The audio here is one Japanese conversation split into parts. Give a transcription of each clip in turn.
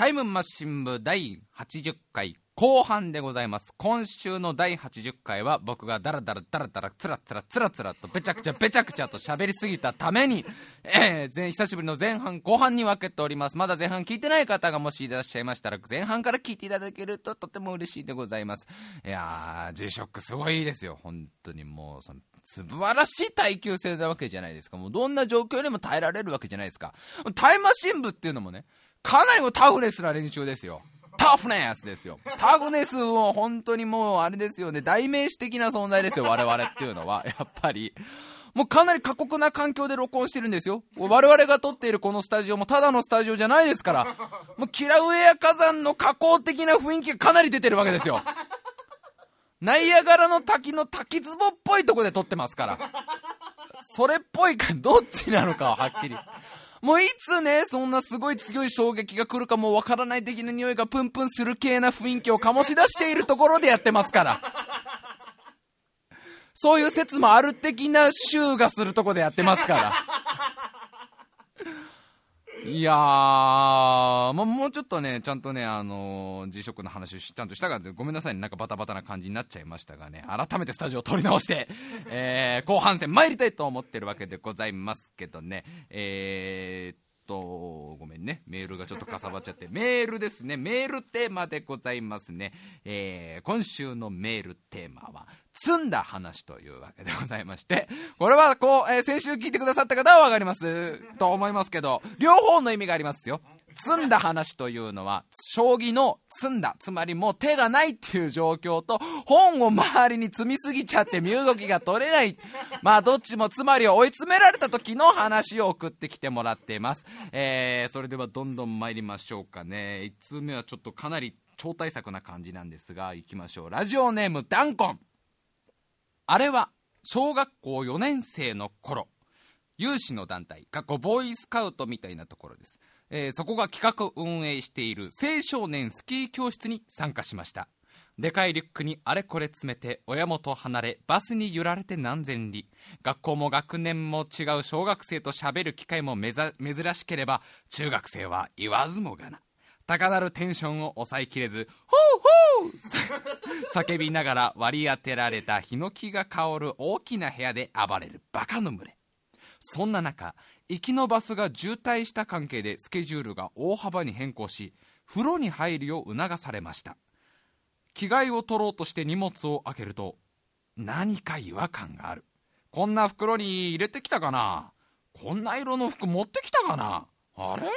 タイムマシン部第80回後半でございます。今週の第80回は僕がダラダラつらつらとべちゃくちゃと喋りすぎたために、久しぶりの前半後半に分けております。まだ前半聞いてない方がもしいらっしゃいましたら前半から聞いていただけるととても嬉しいでございます。いやー G-SHOCK すごいですよ。本当にもう素晴らしい耐久性なわけじゃないですか。もうどんな状況にも耐えられるわけじゃないですか。タイムマシン部っていうのもね、かなりもタフネスな練習ですよ。タフネスですよ。タフネスを本当にもうあれですよね、代名詞的な存在ですよ、我々っていうのは。やっぱりもうかなり過酷な環境で録音してるんですよ。我々が撮っているこのスタジオもただのスタジオじゃないですから、もうキラウエア火山の火口的な雰囲気がかなり出てるわけですよ。ナイアガラの滝の滝壺っぽいとこで撮ってますから、それっぽいかどっちなのかははっきり、もういつねそんなすごい強い衝撃が来るかもわからない的な匂いがプンプンする系な雰囲気を醸し出しているところでやってますから、そういう説もある的なシューがするところでやってますから。いやー、もうちょっとねちゃんとねG-SHOCK の話をちゃんとしたがごめんなさいね、なんかバタバタな感じになっちゃいましたがね、改めてスタジオを撮り直して、後半戦参りたいと思ってるわけでございますけどね。ごめんね、メールがちょっとかさばっちゃって、メールですね、メールテーマでございますね。今週のメールテーマは積んだ話というわけでございまして、これは先週聞いてくださった方は分かりますと思いますけど、両方の意味がありますよ。積んだ話というのは将棋の積んだ、つまりもう手がないっていう状況と、本を周りに積みすぎちゃって身動きが取れない、まあどっちもつまり追い詰められた時の話を送ってきてもらっています。それではどんどん参りましょうかね。1通目はちょっとかなり超大作な感じなんですが、いきましょう。ラジオネームダンコン。あれは小学校4年生の頃、有志の団体ボーイスカウトみたいなところです。そこが企画運営している青少年スキー教室に参加しました。でかいリュックにあれこれ詰めて親元離れ、バスに揺られて何千里、学校も学年も違う小学生と喋る機会も珍しければ、中学生は言わずもがな。高鳴るテンションを抑えきれず、ホーホー叫びながら割り当てられたヒノキが香る大きな部屋で暴れるバカの群れ。そんな中、行きのバスが渋滞した関係でスケジュールが大幅に変更し、風呂に入るよう促されました。着替えを取ろうとして荷物を開けると、何か違和感がある。こんな袋に入れてきたかな、こんな色の服持ってきたかな、あれ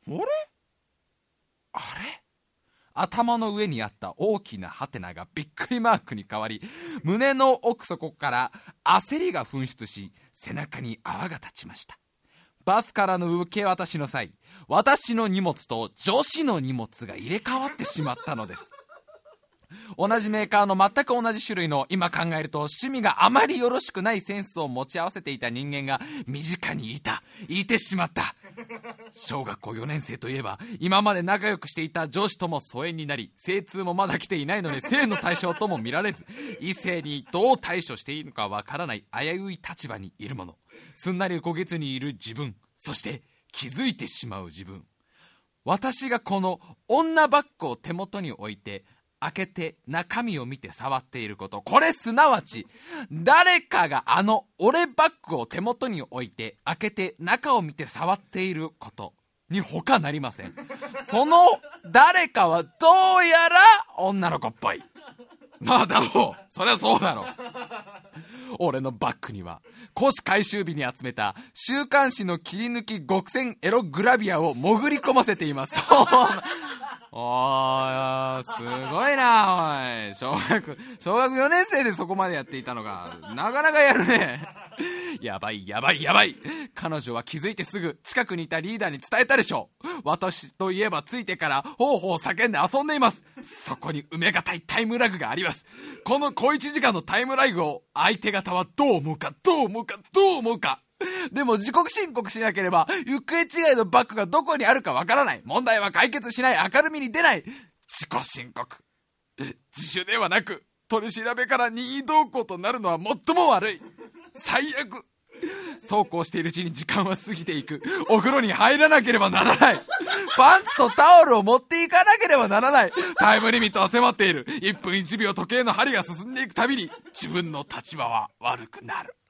頭の上にあった大きなハテナがびっくりマークに変わり、胸の奥底から焦りが噴出し、背中に泡が立ちました。バスからの受け渡しの際、私の荷物と女子の荷物が入れ替わってしまったのです。同じメーカーの全く同じ種類の、今考えると趣味があまりよろしくないセンスを持ち合わせていた人間が身近にいてしまった。小学校4年生といえば、今まで仲良くしていた女子とも疎遠になり、精通もまだ来ていないので性の対象とも見られず、異性にどう対処していいのかわからない危うい立場にいるもの。すんなり焦げずにいる自分、そして気づいてしまう自分。私がこの女バッグを手元に置いて開けて中身を見て触っていること、これすなわち誰かが俺バッグを手元に置いて開けて中を見て触っていることに他なりません。その誰かはどうやら女の子っぽい。まあだろう、そりゃそうだろう。俺のバッグには古紙回収日に集めた週刊誌の切り抜き極戦エログラビアを潜り込ませています。おー、すごいなおい。小学4年生でそこまでやっていたのがなかなかやるね。やばい。彼女は気づいてすぐ近くにいたリーダーに伝えたでしょう。私といえばついてからほうほう叫んで遊んでいます。そこに埋めがたいタイムラグがあります。この小1時間のタイムラグを相手方はどう思うか。でも自己申告しなければ行方違いのバッグがどこにあるかわからない。問題は解決しない、明るみに出ない。自己申告、自首ではなく取り調べから任意同行となるのは最も悪い。最悪。 そうこうしているうちに時間は過ぎていく。お風呂に入らなければならない。パンツとタオルを持っていかなければならない。タイムリミットは迫っている。1分1秒時計の針が進んでいくたびに自分の立場は悪くなる。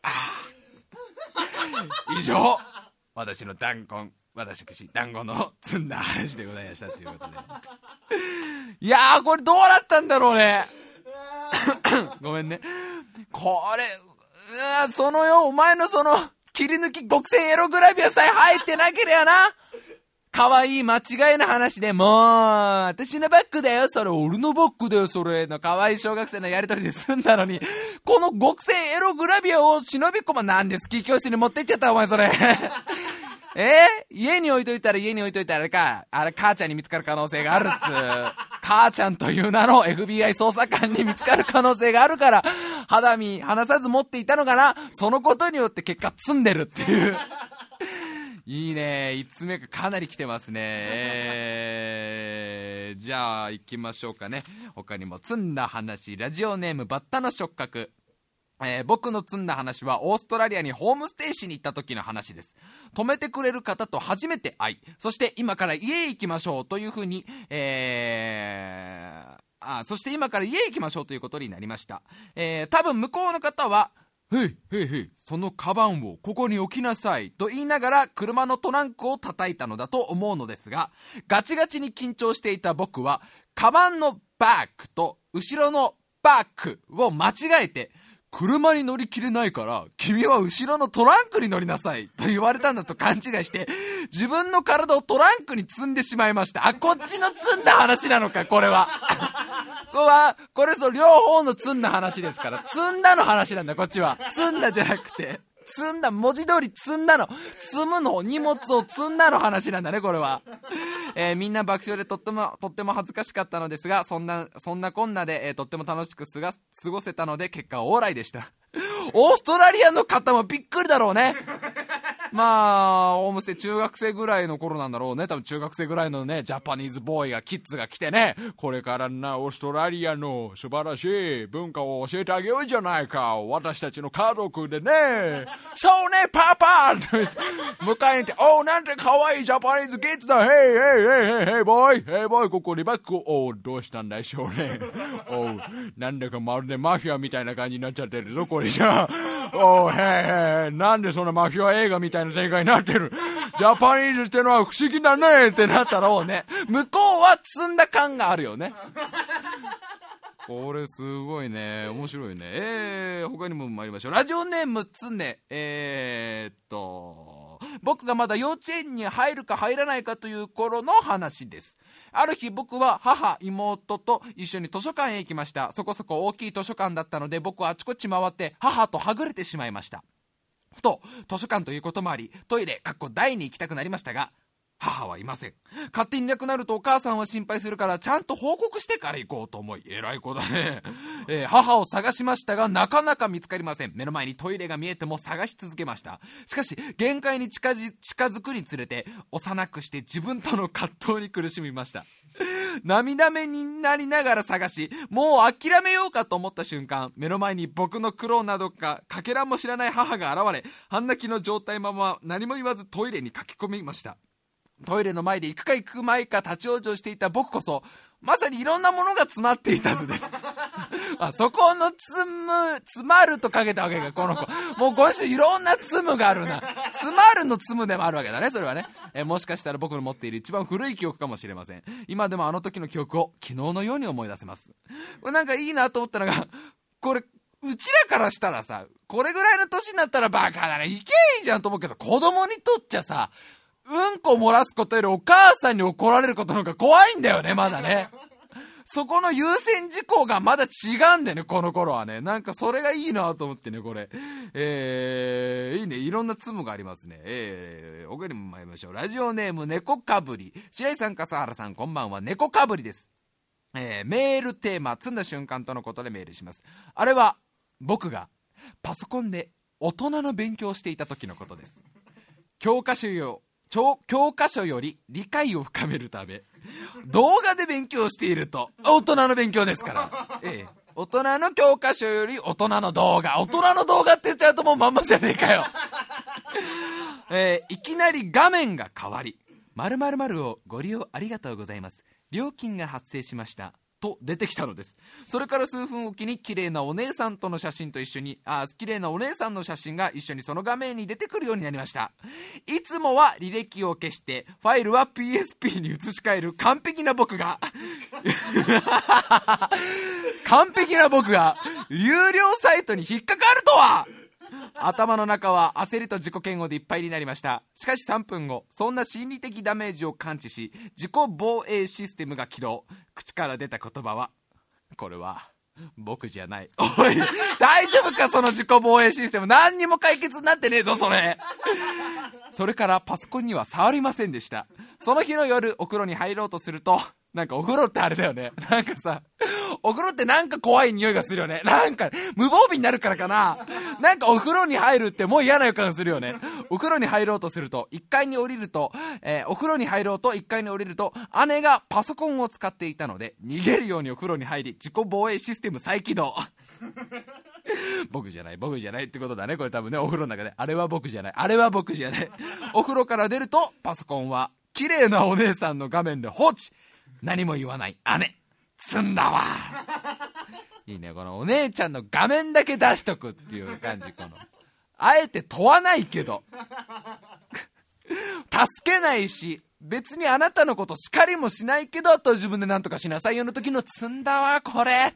以上、私の団子の積んだ話でございましたということで。いやー、これどうなったんだろうね。ごめんね。これそのよ、お前のその切り抜き極戦エログラビアさえ入ってなければな、可愛い間違いな話で、もう私のバッグだよそれ、俺のバッグだよそれの可愛い小学生のやりとりで済んだのに、この極戦エログラビアを忍び込ま、なんでスキー教室に持ってっちゃったお前それ。家に置いといたらあれか、母ちゃんに見つかる可能性があるっつ母ちゃんという名の FBI 捜査官に見つかる可能性があるから肌身離さず持っていたのかな。そのことによって結果積んでるっていう。いいね、5つ目がかなり来てますね。じゃあ行きましょうかね。他にも積んだ話、ラジオネームバッタの触覚。僕の積んだ話はオーストラリアにホームステイしに行った時の話です。泊めてくれる方と初めて会い、そして今から家へ行きましょうというふうに、そして今から家へ行きましょうということになりました。多分向こうの方は、へい、そのカバンをここに置きなさいと言いながら車のトランクを叩いたのだと思うのですが、ガチガチに緊張していた僕は、カバンのバックと後ろのバックを間違えて、車に乗り切れないから君は後ろのトランクに乗りなさいと言われたんだと勘違いして自分の体をトランクに積んでしまいました。こっちの積んだ話なのかこれは。これ両方の積んだ話ですから、積んだの話なんだこっちは。積んだじゃなくて積んだ、文字通り積んだの、積むの、荷物を積んだの話なんだねこれは。みんな爆笑でとっても恥ずかしかったのですが、そんなこんなで、とっても楽しく過ごせたので結果オーライでした。オーストラリアの方もびっくりだろうね。まあホームステイ中学生ぐらいの頃なんだろうね。多分中学生ぐらいのねジャパニーズボーイがキッズが来てね、これからなオーストラリアの素晴らしい文化を教えてあげようじゃないか、私たちの家族でね、そうねパパって迎えに行って、おうなんて可愛いジャパニーズキッズだ、ヘイボーイここにバッグを、おうどうしたんだい少年、おうなんだかまるでマフィアみたいな感じになっちゃってるぞこれじゃ。おうへいなんでそんなマフィア映画みたいな展開になってる。ジャパニーズってのは不思議だねってなったろうね。向こうは積んだ感があるよね。これすごいね、面白いね。他にも参りましょう。ラジオネームつね。僕がまだ幼稚園に入るか入らないかという頃の話です。ある日僕は母妹と一緒に図書館へ行きました。そこそこ大きい図書館だったので僕はあちこち回って母とはぐれてしまいました。ふと図書館ということもありトイレ台に行きたくなりましたが、母はいません。勝手にいなくなるとお母さんは心配するからちゃんと報告してから行こうと思い、偉い子だね。母を探しましたがなかなか見つかりません。目の前にトイレが見えても探し続けました。しかし限界に近づくにつれて幼くして自分との葛藤に苦しみました。涙目になりながら探し、もう諦めようかと思った瞬間、目の前に僕の苦労などかけらも知らない母が現れ、半泣きの状態まま何も言わずトイレに駆け込みました。トイレの前で行く前か立ち往生していた僕こそまさにいろんなものが詰まっていた図です。そこの詰まるとかけたわけかこの子。もう今週いろんな詰むがあるな。詰まるの詰むでもあるわけだねそれはね。もしかしたら僕の持っている一番古い記憶かもしれません。今でもあの時の記憶を昨日のように思い出せます。なんかいいなと思ったのが、これうちらからしたらさ、これぐらいの年になったらバカだね、いけいいじゃんと思うけど、子供にとっちゃさ、うんこ漏らすことよりお母さんに怒られることの方が怖いんだよね、まだね。そこの優先事項がまだ違うんだよね、この頃はね。なんかそれがいいなと思ってね、これ。いいね、いろんなツムがありますね。おかにも参りましょう。ラジオネーム猫かぶり。白井さん、笠原さん、こんばんは。猫かぶりです。メールテーマ、積んだ瞬間とのことでメールします。あれは僕がパソコンで大人の勉強をしていた時のことです。教科書より理解を深めるため動画で勉強していると、大人の勉強ですから、大大人の教科書より大人の動画って言っちゃうともうまんまじゃねえかよいきなり画面が変わり、〇〇〇をご利用ありがとうございます、料金が発生しましたと出てきたのです。それから数分おきに綺麗なお姉さんとの写真と一緒に綺麗なお姉さんの写真が一緒にその画面に出てくるようになりました。いつもは履歴を消してファイルは PSP に移し替える完璧な僕が有料サイトに引っかかるとは。頭の中は焦りと自己嫌悪でいっぱいになりました。しかし3分後、そんな心理的ダメージを感知し自己防衛システムが起動。口から出た言葉は、これは僕じゃない。おい、大丈夫かその自己防衛システム。何にも解決になってねえぞそれ。それからパソコンには触りませんでした。その日の夜お風呂に入ろうとすると、なんかお風呂ってあれだよね、なんかさ、お風呂ってなんか怖い匂いがするよね。なんか無防備になるからかな。なんかお風呂に入るってもう嫌な予感するよね。お風呂に入ろうとすると1階に降りると、お風呂に入ろうと1階に降りると姉がパソコンを使っていたので逃げるようにお風呂に入り自己防衛システム再起動。僕じゃないってことだねこれ多分ね。お風呂の中であれは僕じゃないお風呂から出るとパソコンは綺麗なお姉さんの画面で放置。何も言わない姉、積んだわ。いいね、このお姉ちゃんの画面だけ出しとくっていう感じ。このあえて問わないけど助けないし別にあなたのこと叱りもしないけど、あと自分で何とかしなさいよの時の積んだわこれ。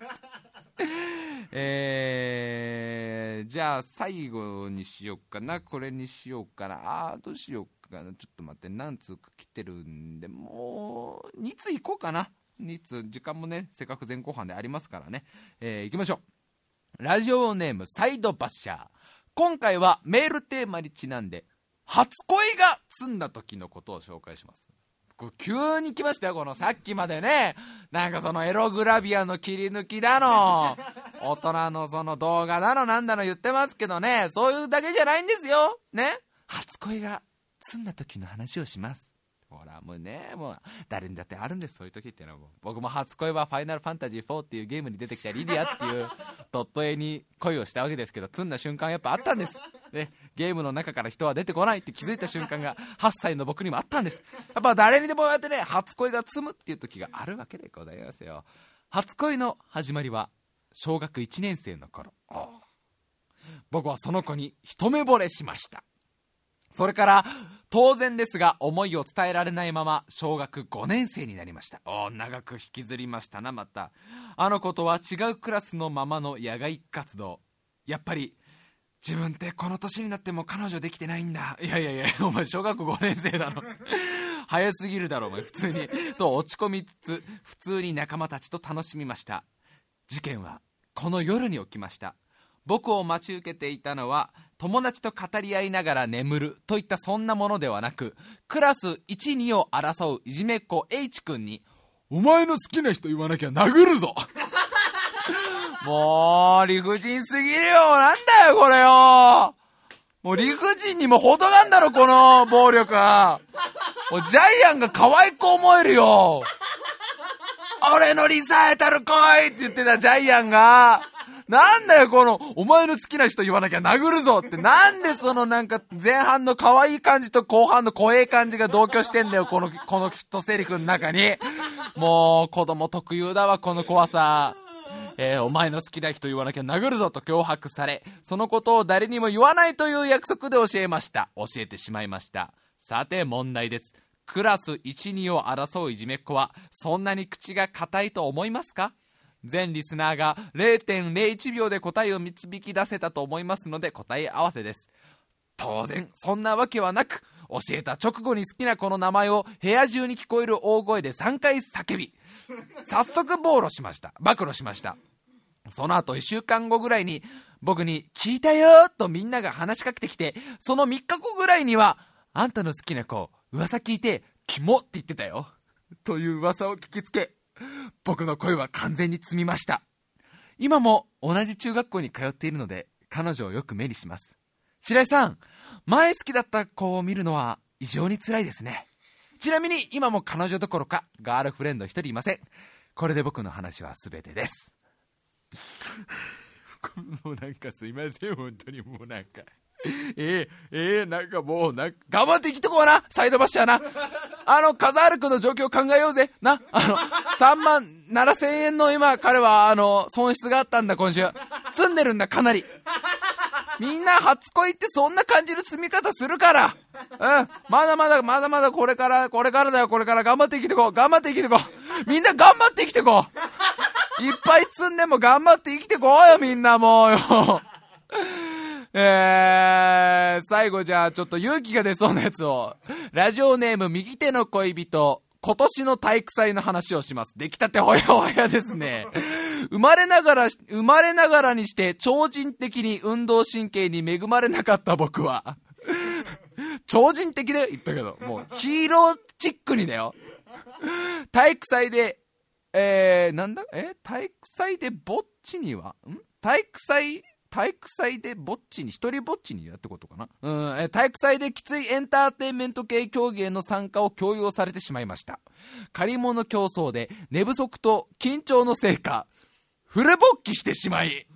じゃあ最後にしようかな。これにしようかな。どうしようかな。ちょっと待って、何通か来てるんで、もう2通いこうかな。2通、時間もねせっかく前後半でありますからね。いきましょう。ラジオネームサイドバッシャー。今回はメールテーマにちなんで初恋が済んだ時のことを紹介します。これ急に来ましたよ。このさっきまでね、なんかそのエログラビアの切り抜きだの大人のその動画だのなんだの言ってますけどね、そういうだけじゃないんですよね。初恋が済んだ時の話をします。ほらもうね、もう誰にだってあるんです、そういう時っていうのは。僕も初恋はファイナルファンタジー4っていうゲームに出てきたリディアっていうドット絵に恋をしたわけですけど、積んだ瞬間やっぱあったんです、ね、ゲームの中から人は出てこないって気づいた瞬間が8歳の僕にもあったんです。やっぱ誰にでもやってね、初恋が積むっていう時があるわけでございますよ。初恋の始まりは小学1年生の頃、僕はその子に一目惚れしました。それから当然ですが思いを伝えられないまま小学5年生になりました。長く引きずりましたな。またあの子とは違うクラスのままの野外活動。やっぱり自分ってこの年になっても彼女できてないんだ。いやお前小学5年生だろ早すぎるだろお前普通にと落ち込みつつ普通に仲間たちと楽しみました。事件はこの夜に起きました。僕を待ち受けていたのは友達と語り合いながら眠るといったそんなものではなく、クラス 1,2 を争ういじめっ子 H 君に、お前の好きな人言わなきゃ殴るぞもう理不尽すぎるよ。なんだよこれよ。もう理不尽にも程があんだろこの暴力は。もうジャイアンが可愛く思えるよ。俺のリサイタル来いって言ってたジャイアンが、なんだよこのお前の好きな人言わなきゃ殴るぞって。なんでそのなんか前半の可愛い感じと後半の怖い感じが同居してんだよこの一セリフの中に。もう子供特有だわこの怖さ。お前の好きな人言わなきゃ殴るぞと脅迫され、そのことを誰にも言わないという約束で教えてしまいました。さて問題です。クラス 1,2 を争ういじめっ子はそんなに口が固いと思いますか？全リスナーが 0.01 秒で答えを導き出せたと思いますので答え合わせです。当然そんなわけはなく、教えた直後に好きな子の名前を部屋中に聞こえる大声で3回叫び、早速暴露しました。その後1週間後ぐらいに僕に聞いたよとみんなが話しかけてきて、その3日後ぐらいにはあんたの好きな子噂聞いてキモって言ってたよという噂を聞きつけ、僕の声は完全に積みました。今も同じ中学校に通っているので彼女をよく目にします。白井さん、前好きだった子を見るのは異常に辛いですね。ちなみに今も彼女どころかガールフレンド一人いません。これで僕の話は全てです。 もうなんかすいません、本当にもうなんかなんかもうなんか頑張って生きてこうな、サイドバッシャーな。カザール君の状況を考えようぜな。3万7千円の今彼は損失があったんだ。今週積んでるんだ、かなり。みんな初恋ってそんな感じる積み方するから。まだまだこれからだよ。これから頑張って生きてこう。みんな頑張って生きてこう。いっぱい積んでも頑張って生きてこうよ、みんなもうよ。最後じゃあちょっと勇気が出そうなやつを。ラジオネーム右手の恋人、今年の体育祭の話をします。出来たてほやほやですね。生まれながらにして超人的に運動神経に恵まれなかった僕は超人的で言ったけど、もうヒーローチックにだよ。体育祭で体育祭でぼっちには体育祭でぼっちに一人ぼっちにやってことかな。体育祭できついエンターテインメント系競技への参加を強要されてしまいました。借り物競争で寝不足と緊張のせいかフル勃起してしまい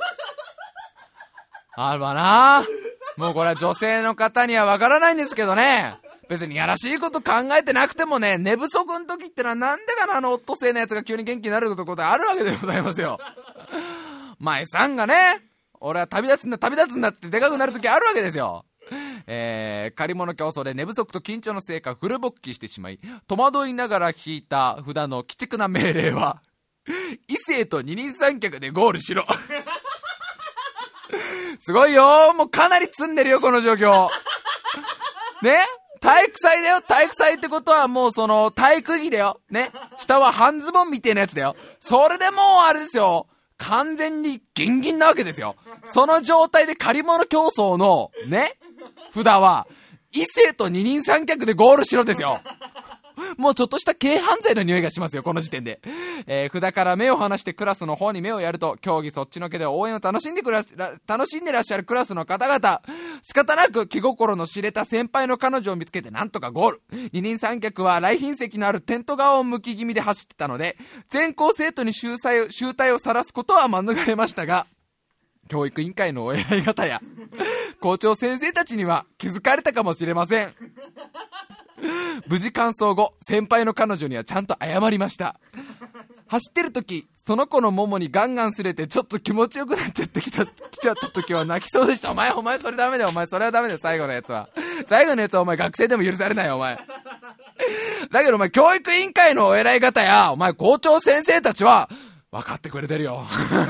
あるわな。もうこれは女性の方にはわからないんですけどね、別にやらしいこと考えてなくてもね、寝不足の時ってのはなんでかな、オットセイのやつが急に元気になることがあるわけでございますよ。前さんがね、俺は旅立つんだってでかくなる時あるわけですよ。借り物競争で寝不足と緊張のせいかフル勃起してしまい、戸惑いながら引いた札の鬼畜な命令は異性と二人三脚でゴールしろ。すごいよ、もうかなり積んでるよこの状況ね。体育祭だよ。体育祭ってことはもうその体育着だよね。下は半ズボンみたいなやつだよ。それでもうあれですよ、完全にギンギンなわけですよ。その状態で借り物競争のね札は異性と二人三脚でゴールしろですよ。もうちょっとした軽犯罪の匂いがしますよこの時点で。札から目を離してクラスの方に目をやると、競技そっちのけで応援を楽しんでらっしゃるクラスの方々、仕方なく気心の知れた先輩の彼女を見つけてなんとかゴール。二人三脚は来賓席のあるテント側を向き気味で走ってたので、全校生徒に醜態を晒すことは免れましたが、教育委員会のお偉い方や校長先生たちには気づかれたかもしれません。無事完走後、先輩の彼女にはちゃんと謝りました。走ってる時、その子のももにガンガン擦れてちょっと気持ちよくなっちゃってきちゃった時は泣きそうでした。お前それダメだよ、お前それはダメだよ。最後のやつはお前学生でも許されないよお前。だけどお前教育委員会のお偉い方やお前校長先生たちは分かってくれてるよ。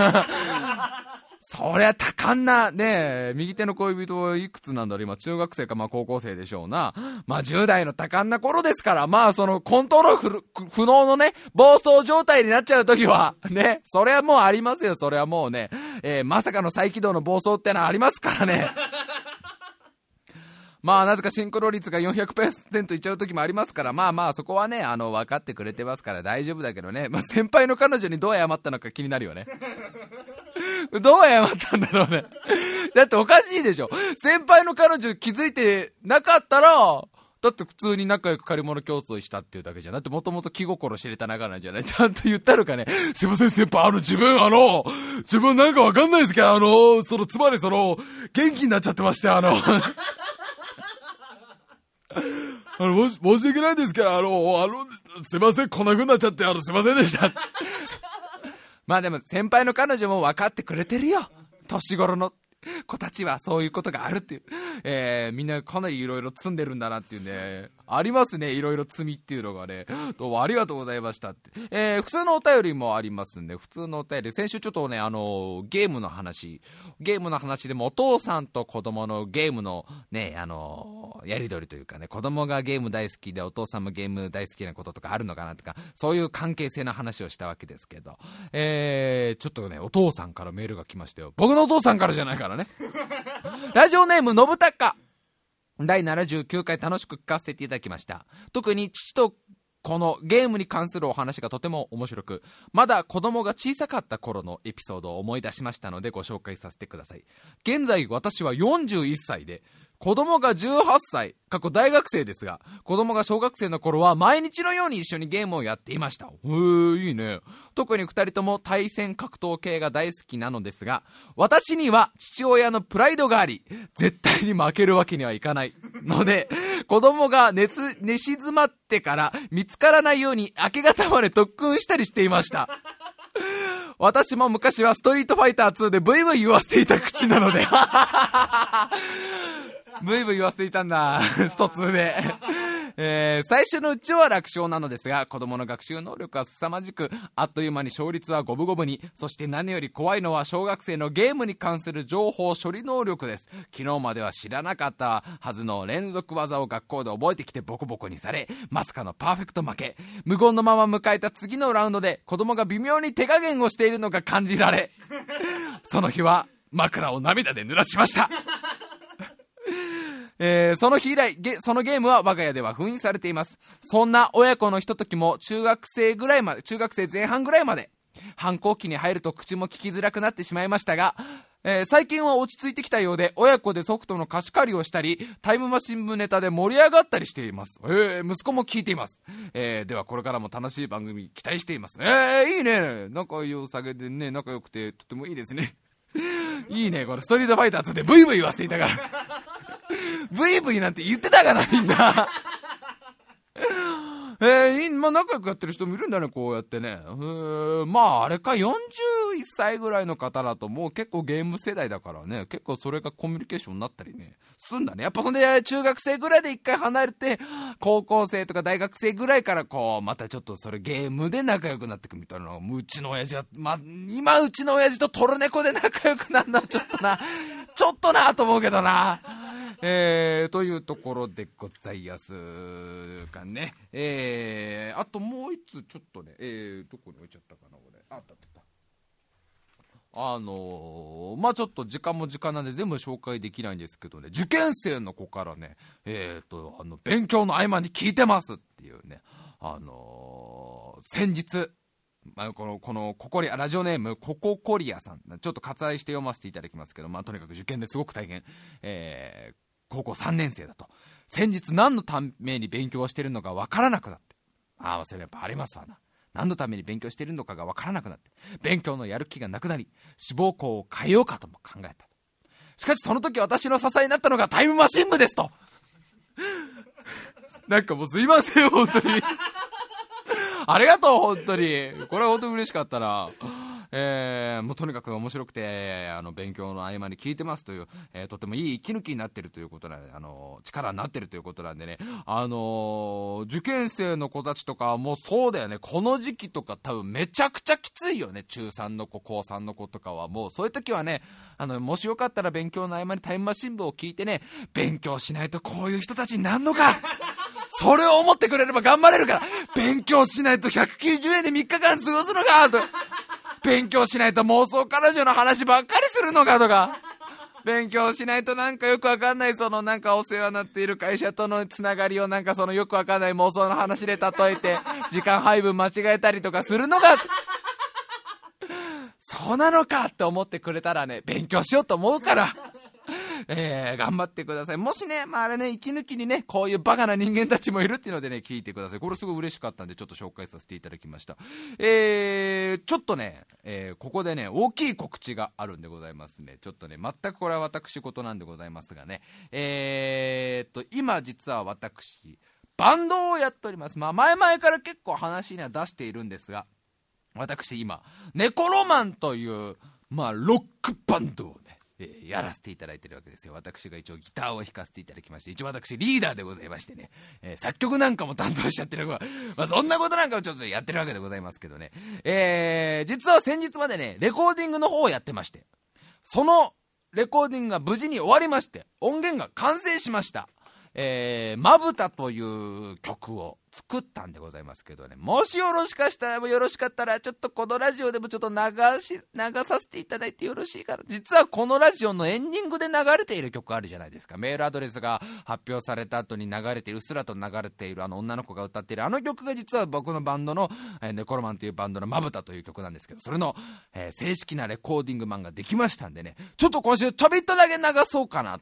そりゃ多感なね、右手の恋人はいくつなんだろう今、中学生か高校生でしょうな。10代の多感な頃ですから、そのコントロール不能のね暴走状態になっちゃう時はね、それはもうありますよ。それはもうね、まさかの再起動の暴走ってのはありますからね。なぜかシンクロ率が 400% いっちゃう時もありますから、そこはね分かってくれてますから大丈夫だけどね、先輩の彼女にどう謝ったのか気になるよね。どう謝ったんだろうね。だっておかしいでしょ、先輩の彼女気づいてなかったら、だって普通に仲良く借り物競争したっていうだけじゃん。だってもともと気心知れた仲なんじゃない。ちゃんと言ったのかね。すいません先輩、自分なんかわかんないですけど、つまり元気になっちゃってまして、申し訳ないんですけど、すいません、こんな風になっちゃって、すいませんでした。でも先輩の彼女も分かってくれてるよ。年頃の子たちはそういうことがあるっていう、みんなかなりいろいろ積んでるんだなっていうね、ありますね、いろいろ積みっていうのがね。どうもありがとうございましたって、普通のお便りもありますんで、普通のお便り、先週ちょっとねゲームの話でもお父さんと子供のゲームのねやり取りというかね、子供がゲーム大好きでお父さんもゲーム大好きなこととかあるのかなとか、そういう関係性の話をしたわけですけど、ちょっとねお父さんからメールが来ましたよ。僕のお父さんからじゃないからね。ラジオネームのぶたか、第79回楽しく聞かせていただきました。特に父とこのゲームに関するお話がとても面白く、まだ子供が小さかった頃のエピソードを思い出しましたのでご紹介させてください。現在私は41歳で、 子供が18歳、過去大学生ですが、子供が小学生の頃は毎日のように一緒にゲームをやっていました。いいね。特に二人とも対戦格闘系が大好きなのですが、私には父親のプライドがあり、絶対に負けるわけにはいかないので、子供が寝静まってから見つからないように明け方まで特訓したりしていました。私も昔はストリートファイター2でブイブイ言わせていた口なのでブイブイ言わせていたんだスト2で、最初のうちは楽勝なのですが、子供の学習能力は凄まじく、あっという間に勝率は五分五分に。そして何より怖いのは小学生のゲームに関する情報処理能力です。昨日までは知らなかったはずの連続技を学校で覚えてきてボコボコにされ、まさかのパーフェクト負け。無言のまま迎えた次のラウンドで子供が微妙に手加減をしているのが感じられ、その日は枕を涙で濡らしましたその日以来そのゲームは我が家では封印されています。そんな親子のひとときも中学生前半ぐらいまで、反抗期に入ると口も聞きづらくなってしまいましたが、最近は落ち着いてきたようで、親子でソフトの貸し借りをしたり、タイムマシン部ネタで盛り上がったりしています。息子も聞いています。ではこれからも楽しい番組期待しています。いいね。仲良さげでね、仲良くてとてもいいですねいいね。これストリートファイター2でブイブイ言わせていたからブイブイなんて言ってたからみんなまあ、仲良くやってる人もいるんだね、こうやってね。まああれか、41歳ぐらいの方だともう結構ゲーム世代だからね、結構それがコミュニケーションになったりねすんだね。やっぱそんで中学生ぐらいで一回離れて、高校生とか大学生ぐらいからこうまたちょっとそれゲームで仲良くなってくみたいな。うちの親父は今うちの親父とトルネコで仲良くなるのはちょっとなと思うけどな。というところでございますかね。あともう一つちょっとね、どこに置いちゃったかなこれ。あった。まあちょっと時間も時間なんで全部紹介できないんですけどね、受験生の子からね、勉強の合間に聞いてますっていうね、先日、このラジオネームコココリアさん、ちょっと割愛して読ませていただきますけど、とにかく受験ですごく大変、高校3年生だと、先日何のために勉強をしているのかわからなくなって、それやっぱありますわな。何のために勉強しているのかがわからなくなって、勉強のやる気がなくなり、志望校を変えようかとも考えた。しかしその時私の支えになったのがタイムマシン部ですとなんかもうすいません本当にありがとう本当に、これは本当に嬉しかったな。もうとにかく面白くて勉強の合間に聞いてますという、とてもいい息抜きになってるということなんで、力になってるということなんでね、受験生の子たちとかもうそうだよね。この時期とか多分めちゃくちゃきついよね。中3の子高3の子とかはもうそういう時はね、もしよかったら勉強の合間にタイムマシン部を聞いてね、勉強しないとこういう人たちになんのかそれを思ってくれれば頑張れるから、勉強しないと190円で3日間過ごすのかと、勉強しないと妄想彼女の話ばっかりするのかとか、勉強しないとなんかよくわかんないなんかお世話になっている会社とのつながりをなんかよくわかんない妄想の話で例えて時間配分間違えたりとかするのがそうなのかって思ってくれたらね、勉強しようと思うから頑張ってください。もしね、あれね、息抜きにね、こういうバカな人間たちもいるっていうのでね、聞いてください。これすごい嬉しかったんで、ちょっと紹介させていただきました。ちょっとね、ここでね、大きい告知があるんでございますね。ちょっとね、全くこれは私事なんでございますがね、今実は私、バンドをやっております。前々から結構話には出しているんですが、私今、ネコロマンという、ロックバンドをね、やらせていただいているわけですよ。私が一応ギターを弾かせていただきまして、一応私リーダーでございましてね、作曲なんかも担当しちゃってるそんなことなんかをちょっとやってるわけでございますけどね、実は先日までねレコーディングの方をやってまして、そのレコーディングが無事に終わりまして音源が完成しました。まぶたという曲を作ったんでございますけどね、もしよろしかったらちょっとこのラジオでもちょっと流させていただいてよろしいかな。実はこのラジオのエンディングで流れている曲あるじゃないですか。メールアドレスが発表された後に流れている、うっすらと流れている女の子が歌っている曲が実は僕のバンドの、ネコロマンというバンドのまぶたという曲なんですけど、それの、正式なレコーディング版ができましたんでね、ちょっと今週ちょびっとだけ流そうかなと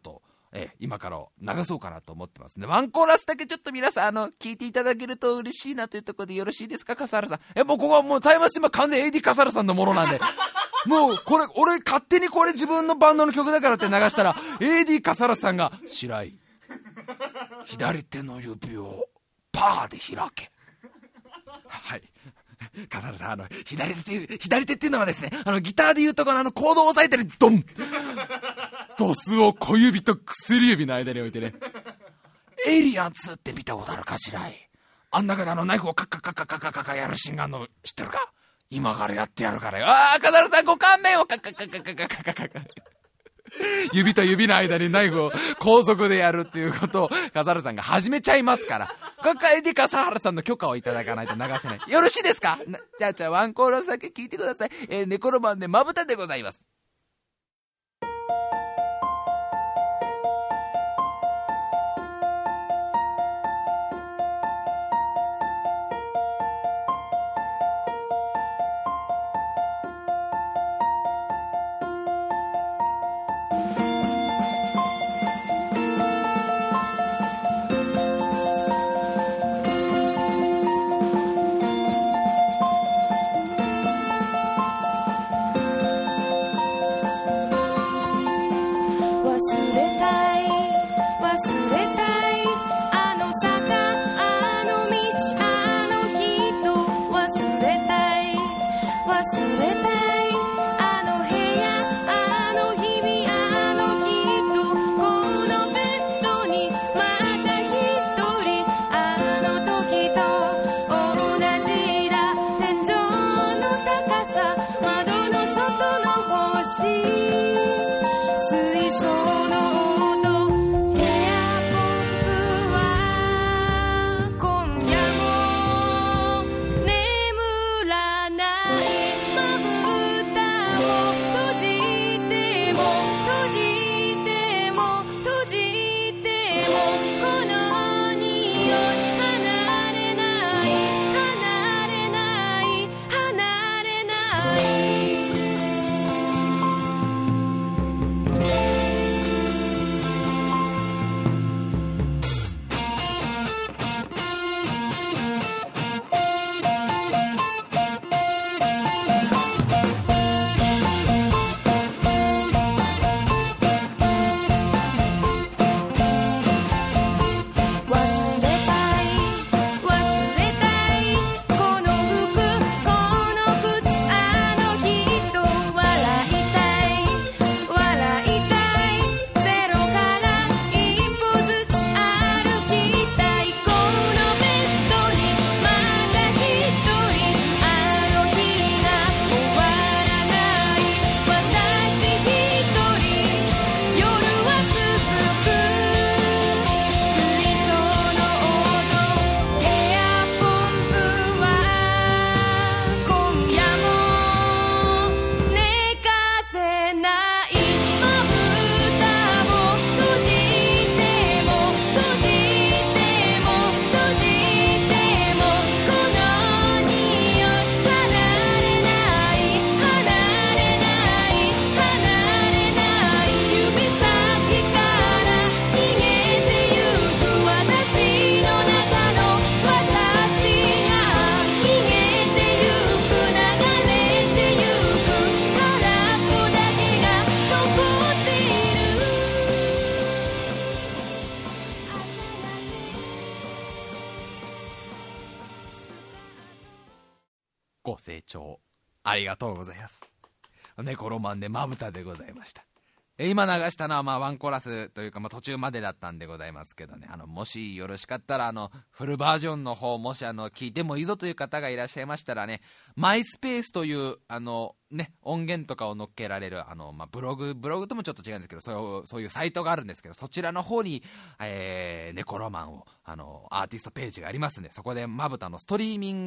今から流そうかなと思ってますね。ワンコーラスだけちょっと皆さん聞いていただけると嬉しいなというところでよろしいですか、笠原さん。もうここはもうタイムマシンは完全 AD 笠原さんのものなんでもうこれ俺勝手にこれ自分のバンドの曲だからって流したら AD 笠原さんが白井左手の指をパーで開けはい笠原さん左手っていうのはですねギターでいうとこのコードを押さえてるドンドスを小指と薬指の間に置いてねエイリアン2って見たことあるかしらいあん中でナイフをカッカッカッカッカッカッカッカッやるシーンがあるの知ってるか今からやってやるからよ笠原さんご勘弁をカッカッカッカッカッカッカッカッカッ指と指の間にナイフを高速でやるっていうことを笠原さんが始めちゃいますからここからエディ笠原さんの許可をいただかないと流せないよろしいですかじゃあワンコーラスだけ聞いてください、ネコロマンでまぶたでございます。ご清聴ありがとうございます。ネコロマンでまぶたでございました。今流したのはワンコーラスというか途中までだったんでございますけどね、もしよろしかったらフルバージョンの方もし聞いてもいいぞという方がいらっしゃいましたらね、マイスペースという音源とかを載っけられるブログともちょっと違うんですけど、そういうサイトがあるんですけど、そちらの方に、ネコロマンをアーティストページがありますんで、そこでまぶたのストリーミング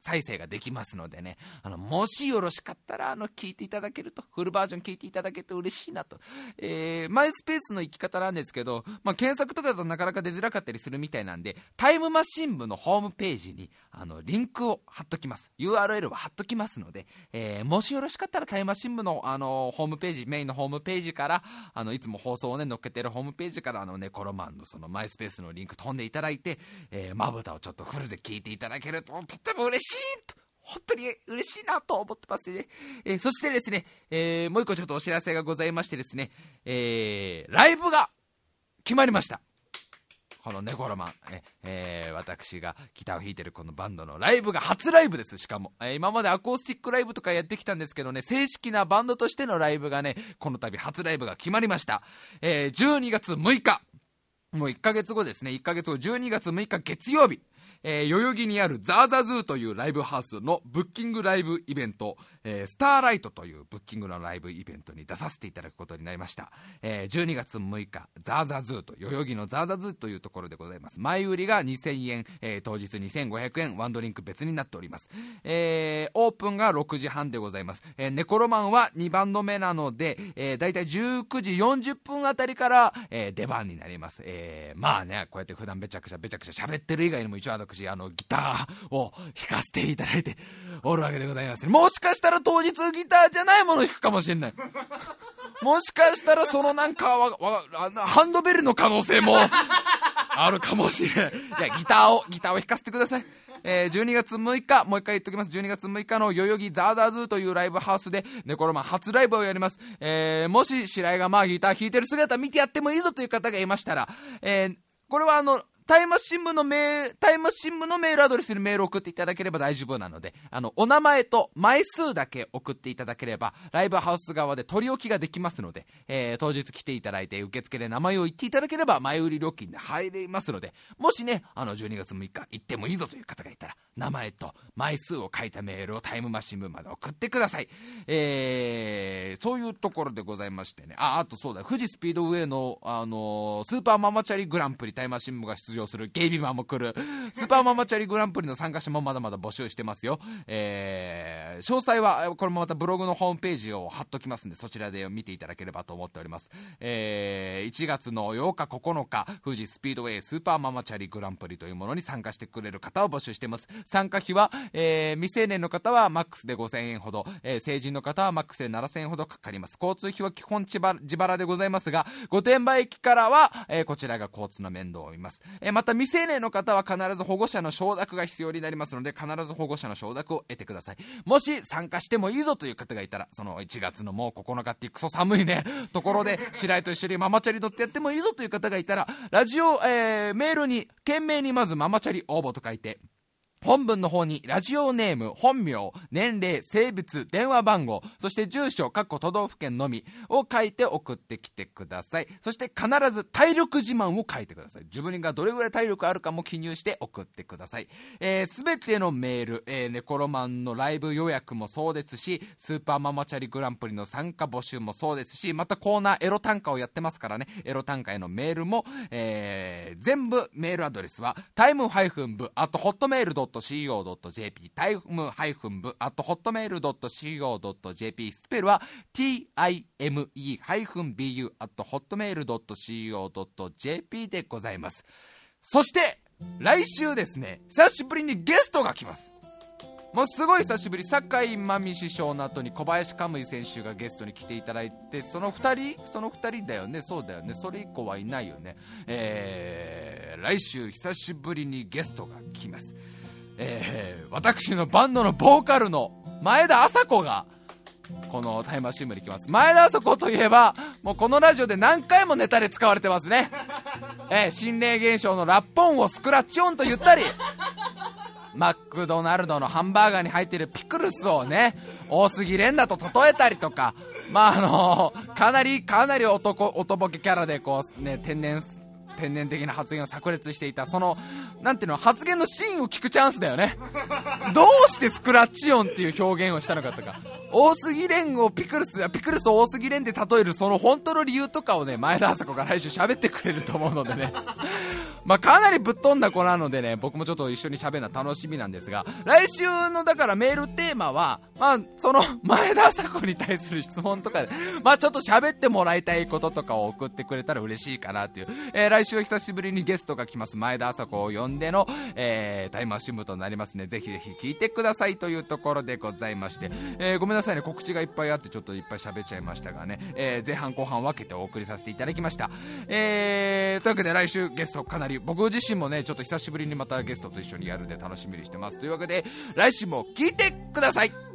再生ができますのでね、もしよろしかったら聞いていただけると、フルバージョン聞いていただけると嬉しいなと。マイスペースの生き方なんですけど、検索とかだとなかなか出づらかったりするみたいなんで、タイムマシン部のホームページにリンクを貼っときます。 URL を貼っときますので、もしよろしかったらタイムマシン部のホームページ、メインのホームページから、いつも放送をね載っけてるホームページからネコロマンのそのマイスペースのリンク飛んでいただいて、まぶたをちょっとフルで聞いていただけるととっても嬉しいと、本当に嬉しいなと思ってますね。そしてですね、もう一個ちょっとお知らせがございましてですね、ライブが決まりました。このネコロマン、私がギターを弾いてるこのバンドのライブが初ライブです。しかも、今までアコースティックライブとかやってきたんですけどね、正式なバンドとしてのライブがね、この度初ライブが決まりました。12月6日、もう1ヶ月後ですね。1ヶ月後、12月6日月曜日、代々木にあるザーザズーというライブハウスのブッキングライブイベント、スターライトというブッキングのライブイベントに出させていただくことになりました。12月6日ザーザズーと代々木のザーザズーというところでございます。前売りが2000円、当日2500円、ワンドリンク別になっております。オープンが6時半でございます。ネコロマンは2バンド目なので、だいたい19時40分あたりから、出番になります。まあね、こうやって普段べちゃくちゃ喋ってる以外にも一応私ギターを弾かせていただいておるわけでございます。もしかしたら当日ギターじゃないものを弾くかもしれない。もしかしたらそのなんかハンドベルの可能性もあるかもしれない。いや、ギターを弾かせてください。12月6日、もう一回言っときます。12月6日の代々木ザーザーズーというライブハウスでネコロマン初ライブをやります。もし白井がギター弾いてる姿見てやってもいいぞという方がいましたら、これはタイムマシン部のメールアドレスにメールを送っていただければ大丈夫なので、お名前と枚数だけ送っていただければライブハウス側で取り置きができますので、当日来ていただいて受付で名前を言っていただければ前売り料金で入れますので、もしね12月6日行ってもいいぞという方がいたら名前と枚数を書いたメールをタイムマシン部まで送ってください。そういうところでございましてね、あとそうだ、富士スピードウェイの、スーパーママチャリグランプリタイムマシン部が出場するゲイビマンも来るスーパーママチャリグランプリの参加者もまだまだ募集してますよ。詳細はこれもまたブログのホームページを貼っときますんで、そちらで見ていただければと思っております。1月の8日9日富士スピードウェイスーパーママチャリグランプリというものに参加してくれる方を募集しています。参加費は、未成年の方はマックスで5000円ほど、成人の方はマックスで7000円ほどかかります。交通費は基本自腹でございますが、御殿場駅からは、こちらが交通の面倒を見ます。また未成年の方は必ず保護者の承諾が必要になりますので、必ず保護者の承諾を得てください。もし参加してもいいぞという方がいたら、その1月のもう9日っていうクソ寒いねところで白井と一緒にママチャリ乗ってやってもいいぞという方がいたら、ラジオ、メールに懸命にまずママチャリ応募と書いて、本文の方にラジオネーム、本名、年齢、性別、電話番号、そして住所、都道府県のみを書いて送ってきてください。そして必ず体力自慢を書いてください。自分がどれぐらい体力あるかも記入して送ってください。すべてのメール、ネコロマンのライブ予約もそうですし、スーパーママチャリグランプリの参加募集もそうですし、またコーナーエロ短歌をやってますからね、エロ短歌へのメールも、全部メールアドレスはtime-bu@hotmail.com time-bu@hotmail.co.jp タイム -bu@hotmail.co.jp スペルは time-bu@hotmail.co.jp でございます。そして来週ですね、久しぶりにゲストが来ます。もうすごい久しぶり。酒井真美師匠の後に小林カムイ選手がゲストに来ていただいて、その2人だよね。そうだよね。それ以降はいないよね。来週久しぶりにゲストが来ます。私のバンドのボーカルの前田麻子がこのタイムマシン部に来ます。前田麻子といえばもうこのラジオで何回もネタで使われてますね。心霊現象のラッポンをスクラッチオンと言ったり、マクドナルドのハンバーガーに入っているピクルスをね、大杉蓮だと例えたりとか、かなりおとぼけキャラでこうね、天然的な発言を炸裂していた、そのなんていうの、発言のシーンを聞くチャンスだよね。どうしてスクラッチ音っていう表現をしたのかとか、大杉蓮をピクルスを大杉蓮で例えるその本当の理由とかをね、前田麻子が来週喋ってくれると思うのでねかなりぶっ飛んだ子なのでね、僕もちょっと一緒に喋るのは楽しみなんですが、来週のだからメールテーマは、その前田麻子に対する質問とかで、ちょっと喋ってもらいたいこととかを送ってくれたら嬉しいかなっていう、来週は久しぶりにゲストが来ます前田麻子を呼んでの、タイムマシン部となりますね。ぜひぜひ聞いてくださいというところでございまして、ごめんなさいね、告知がいっぱいあってちょっといっぱい喋っちゃいましたがね、前半後半分けてお送りさせていただきました。というわけで来週ゲストかなり僕自身もねちょっと久しぶりにまたゲストと一緒にやるんで楽しみにしてます。というわけで来週も聞いてください。